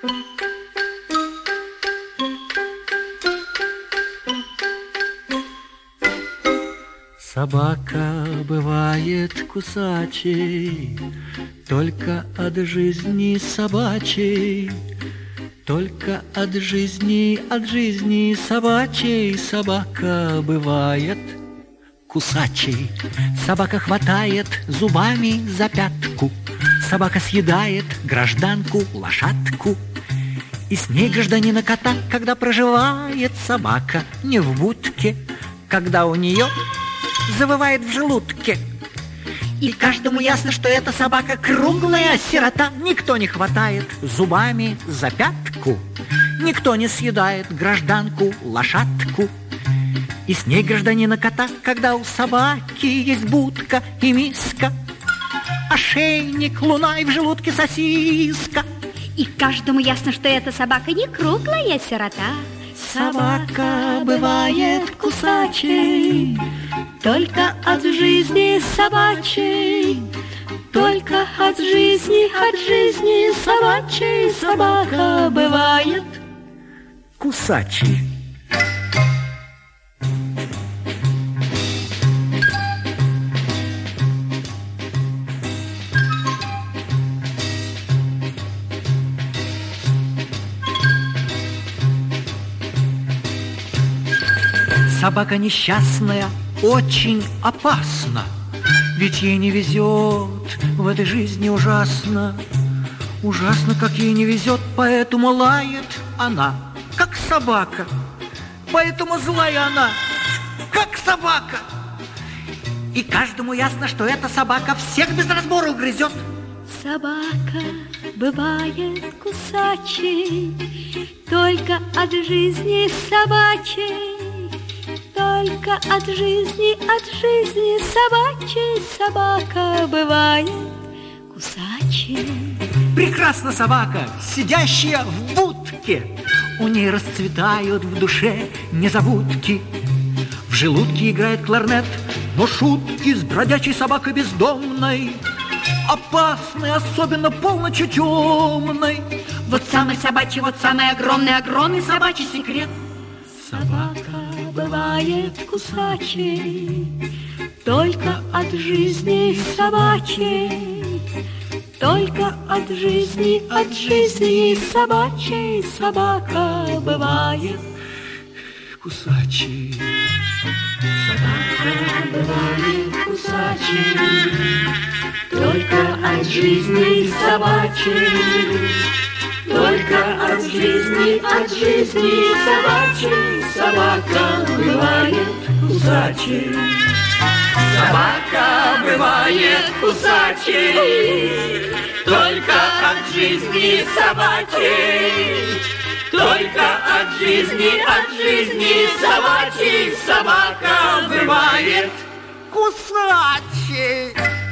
Собака бывает кусачей, только от жизни собачей, только от жизни собачей собака бывает кусачей. Собака хватает зубами за пятку, собака съедает гражданку лошадку. И с ней гражданина кота, когда проживает собака не в будке, когда у нее завывает в желудке. И каждому ясно, что эта собака круглая сирота. Никто не хватает зубами за пятку, никто не съедает гражданку лошадку. И с ней гражданина кота, когда у собаки есть будка и миска, ошейник, луна и в желудке сосиска. И каждому ясно, что эта собака не круглая сирота. Собака бывает кусачей, только от жизни собачей, только от жизни собачей собака бывает кусачей. Собака несчастная очень опасна, ведь ей не везет в этой жизни ужасно. Ужасно, как ей не везет, поэтому лает она, как собака. Поэтому злая она, как собака. И каждому ясно, что эта собака всех без разбору грызет. Собака бывает кусачей, только от жизни собачей, только от жизни собачей собака бывает кусачей. Прекрасна собака, сидящая в будке, у ней расцветают в душе незабудки. В желудке играет кларнет, но шутки с бродячей собакой бездомной опасны, особенно полночью темной. Вот самый собачий, вот самый огромный собачий секрет. Собака бывает кусачей, только от жизни собачей, только от жизни собачей собака бывает кусачей. Собака бывает кусачей, только от жизни собачей, только от жизни собачей собака бывает кусачей. Собака бывает кусачей, только от жизни собачей, только от жизни собачей собака бывает кусачей.